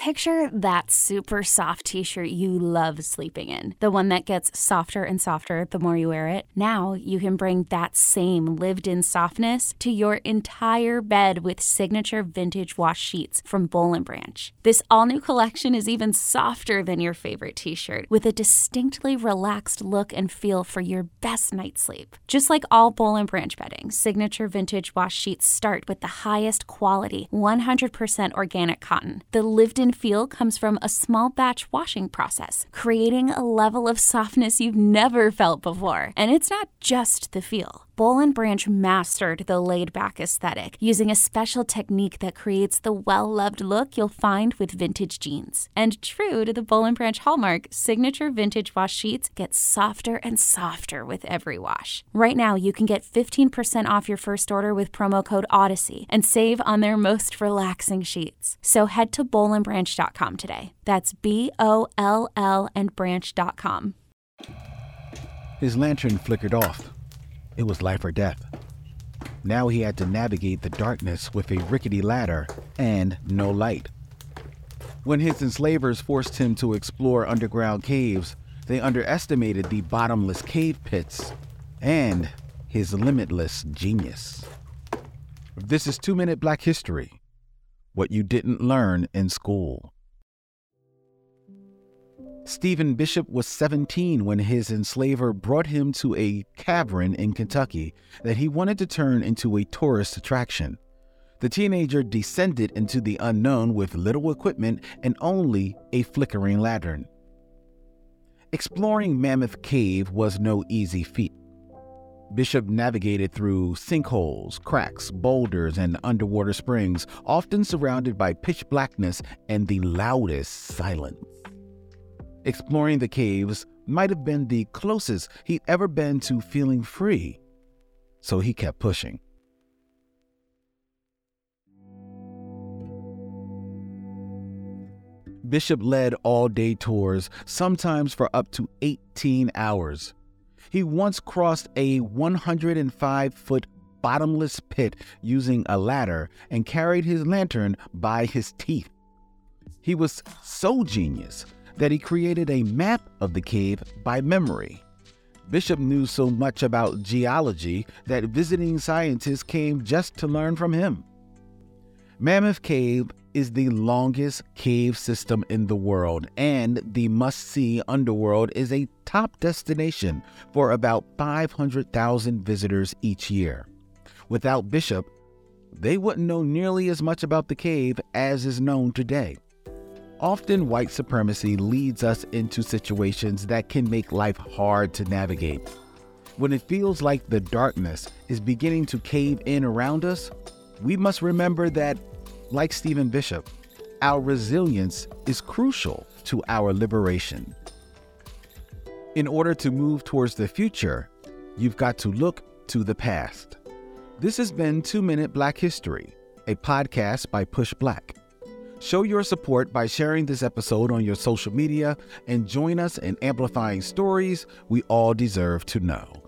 Picture that super soft t-shirt you love sleeping in, the one that gets softer and softer the more you wear it. Now you can bring that same lived-in softness to your entire bed with signature vintage wash sheets from Boll & Branch. This all-new collection is even softer than your favorite t-shirt, with a distinctly relaxed look and feel for your best night's sleep. Just like all Boll & Branch bedding, signature vintage wash sheets start with the highest quality, 100% organic cotton. The lived-in feel comes from a small batch washing process, creating a level of softness you've never felt before. And it's not just the feel. Boll & Branch mastered the laid-back aesthetic using a special technique that creates the well-loved look you'll find with vintage jeans. And true to the Boll & Branch hallmark, signature vintage wash sheets get softer and softer with every wash. Right now, you can get 15% off your first order with promo code Odyssey and save on their most relaxing sheets. So head to bollandbranch.com today. That's BOLL and branch.com. His lantern flickered off. It was life or death. Now he had to navigate the darkness with a rickety ladder and no light. When his enslavers forced him to explore underground caves, they underestimated the bottomless cave pits and his limitless genius. This is 2 Minute Black History, what you didn't learn in school. Stephen Bishop was 17 when his enslaver brought him to a cavern in Kentucky that he wanted to turn into a tourist attraction. The teenager descended into the unknown with little equipment and only a flickering lantern. Exploring Mammoth Cave was no easy feat. Bishop navigated through sinkholes, cracks, boulders, and underwater springs, often surrounded by pitch blackness and the loudest silence. Exploring the caves might have been the closest he'd ever been to feeling free, so he kept pushing. Bishop led all-day tours, sometimes for up to 18 hours. He once crossed a 105-foot bottomless pit using a ladder and carried his lantern by his teeth. He was so genius that he created a map of the cave by memory. Bishop knew so much about geology that visiting scientists came just to learn from him. Mammoth Cave is the longest cave system in the world, and the must-see underworld is a top destination for about 500,000 visitors each year. Without Bishop, they wouldn't know nearly as much about the cave as is known today. Often, white supremacy leads us into situations that can make life hard to navigate. When it feels like the darkness is beginning to cave in around us, we must remember that, like Stephen Bishop, our resilience is crucial to our liberation. In order to move towards the future, you've got to look to the past. This has been 2 Minute Black History, a podcast by Push Black. Show your support by sharing this episode on your social media and join us in amplifying stories we all deserve to know.